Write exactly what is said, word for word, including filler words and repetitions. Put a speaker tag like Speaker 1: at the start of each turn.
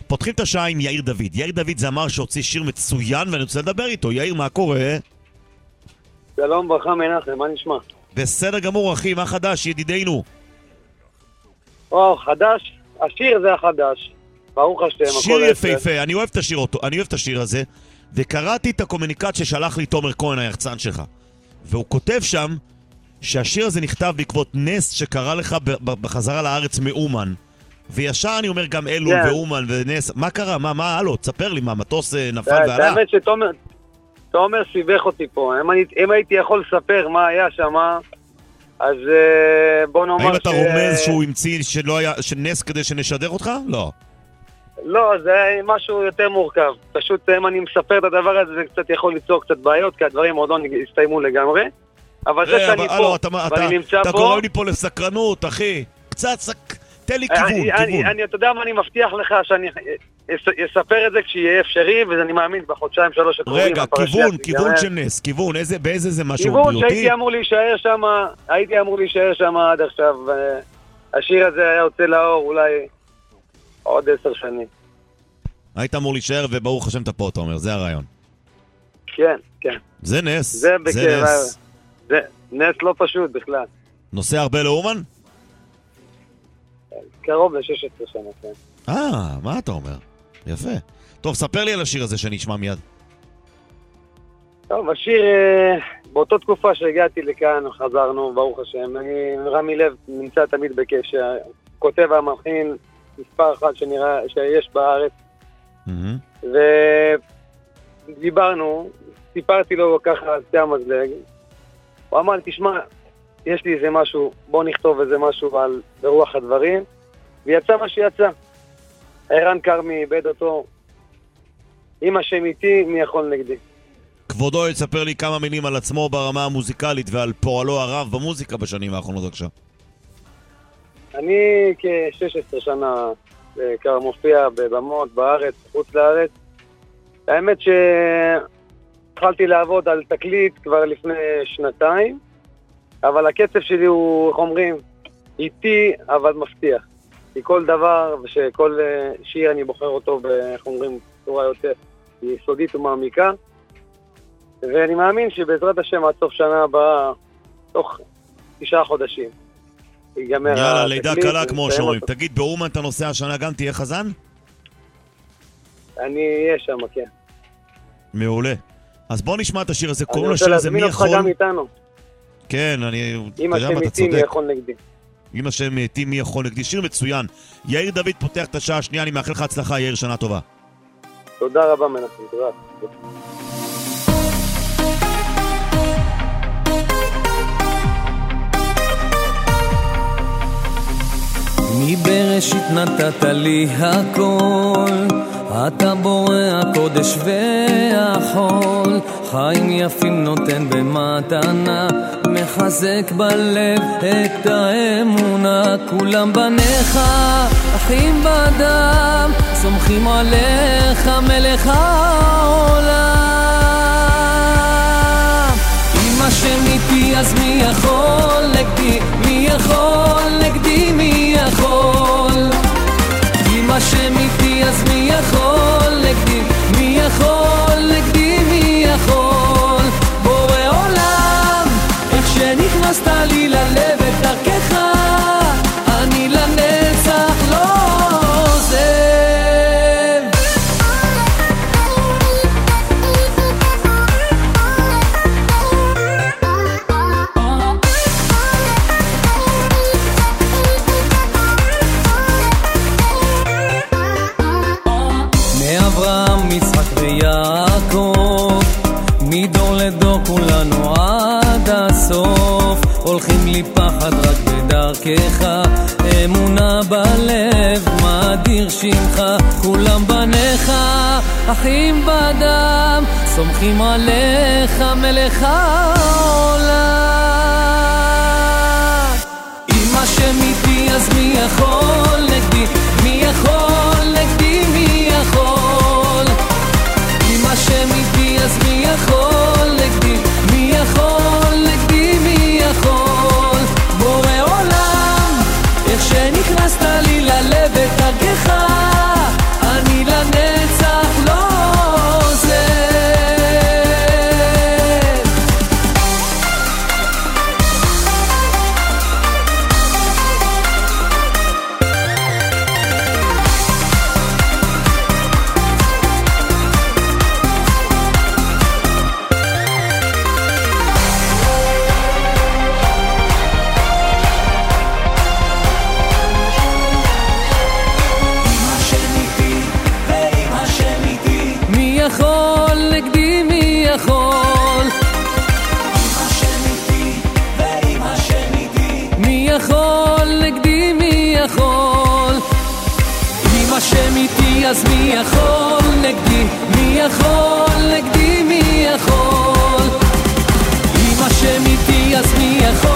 Speaker 1: פותחים את השעה עם יאיר דוד. יאיר דוד זה אמר שהוציא שיר מצוין ואני רוצה לדבר איתו. יאיר, מה קורה?
Speaker 2: שלום, ברכה מנחם, מה נשמע?
Speaker 1: בסדר גמור, אחי, מה חדש, ידידינו?
Speaker 2: או, חדש? השיר זה החדש. ברוך השם, הכל
Speaker 1: שיר
Speaker 2: יפה.
Speaker 1: יפהפה, אני אוהב את השיר אותו, אני אוהב את השיר הזה, וקראתי את הקומוניקט ששלח לי תומר כהן, היחצן שלך. והוא כותב שם שהשיר הזה נכתב בעקבות נס שקרה לך בחזרה לארץ מאומן. וישר אני אומר גם אלו
Speaker 2: כן.
Speaker 1: ואומן ונס, מה קרה? מה, מה, הלו, תספר לי, מה, מטוס נפל ועלה?
Speaker 2: האמת שתומר תומר סיבך אותי פה. אם, אני, אם הייתי יכול לספר מה היה שם, אז בוא נאמר
Speaker 1: האם אתה
Speaker 2: ש...
Speaker 1: רומז שהוא המציא שלא היה, שנס כדי שנשדר אותך? לא.
Speaker 2: לא, זה משהו יותר מורכב. פשוט אם אני מספר את הדבר הזה, זה קצת יכול ליצור קצת בעיות, כי הדברים עוד לא הסתיימו לגמרי. אבל זה שאני פה, ואני נמצא פה...
Speaker 1: אתה קורא לי פה לסקרנות, אחי. קצת סק... תן לי כיוון, כיוון.
Speaker 2: אני, אתה יודע מה, אני מבטיח לך שאני אספר את זה כשיהיה אפשרי, ואני מאמין בחודשיים שלוש הקרובים.
Speaker 1: רגע, כיוון, כיוון של נס, כיוון, באיזה זה משהו בריאותי?
Speaker 2: כיוון שהייתי אמור להישאר שם, הייתי אמור להישאר שם עד עכשיו. השיר הזה היה יוצא לאור אולי עוד עשר שנים.
Speaker 1: היית אמור להישאר וברוך השם אתה פה, אתה אומר, זה הרעיון.
Speaker 2: כן, כן.
Speaker 1: זה נס,
Speaker 2: זה
Speaker 1: זה נס.
Speaker 2: זה נס לא פשוט בכלל.
Speaker 1: נוסע הרבה לאומן?
Speaker 2: קרוב ל-שש עשרה שנה, כן.
Speaker 1: אה, מה אתה אומר? יפה. טוב, ספר לי על השיר הזה שנשמע מיד.
Speaker 2: טוב, השיר, באותו תקופה שהגעתי לכאן, חזרנו, ברוך השם. אני, רמי לב נמצא תמיד בקשר. כותב המלחין מספר אחד שנראה, שיש בארץ. Mm-hmm. ודיברנו, סיפרתי לו ככה על קצה המזלג. הוא אמר לי, תשמע, יש לי איזה משהו, בוא נכתוב איזה משהו על ברוח הדברים. ויצא מה שיצא. ערן קרמי איבד אותו. אם השם איתי, מי יכול נגדי?
Speaker 1: כבודו יספר לי כמה מילים על עצמו ברמה המוזיקלית ועל פועלו הרב במוזיקה בשנים האחרונות בבקשה.
Speaker 2: אני כ-שש עשרה שנה כבר מופיע בבמות בארץ, חוץ לארץ. האמת שהתחלתי לעבוד על תקליט כבר לפני שנתיים, אבל הקצב שלי הוא, איך אומרים, איתי אבל מבטיח. כי כל דבר ושכל שיר אני בוחר אותו, איך אומרים, בצורה יותר יסודית ומעמיקה. ואני מאמין שבעזרת השם עד סוף שנה הבאה, תוך תשעה חודשים, ייגמר התקליט.
Speaker 1: יאללה, לידה קלה כמו שאומרים. תגיד, באומן אתה נוסע השנה גם תהיה חזן?
Speaker 2: אני אהיה שם, כן.
Speaker 1: מעולה. אז בוא נשמע את השיר הזה.
Speaker 2: אני רוצה להזמין אותך גם איתנו.
Speaker 1: כן, אני...
Speaker 2: אם השם איתי מי יכול נגדי.
Speaker 1: אם השם איתי מי יכול נגדי. שיר מצוין. יאיר דוד פותח את השעה השנייה, אני מאחל לך הצלחה, יאיר, שנה טובה.
Speaker 2: תודה רבה מנחם, תודה.
Speaker 3: מבראשית נתת לי הכל, אתה בורא הקודש והחול, חיים יפים נותן במתנה, מחזק בלב את האמונה. כולם בניך, אחים בדם, סומכים עליך מלך העולם. אם השם איתי אז מי יכול נגדי, מי יכול נגדי, מי יכול? אם השם איתי אז מי יכול נגדי, מי יכול נגדי, מי יכול? בורא עולם, איך שנכנסת לי ללב את דרכך, אני לנצח לא עוזב. מאברהם, יצחק ויעקב, מדור לדור כולנו עד הסוף, הולכים לי פחד רק בדרכך, אמונה בלב מדיר שמך. כולם בניך, אחים בדם, סומכים עליך מלך העולם. אם השם איתי אז מי יכול נגדי, מי יכול נגדי, מי יכול? אם השם איתי אז מי יכול נגדי, מי יכול נגדי, מי יכול? בורא עולם, איך שנכנסת לי ללב את דרכך, אני אז מי יכול נגדי? מי יכול נגדי? מי יכול? אם השם איתי אז מי יכול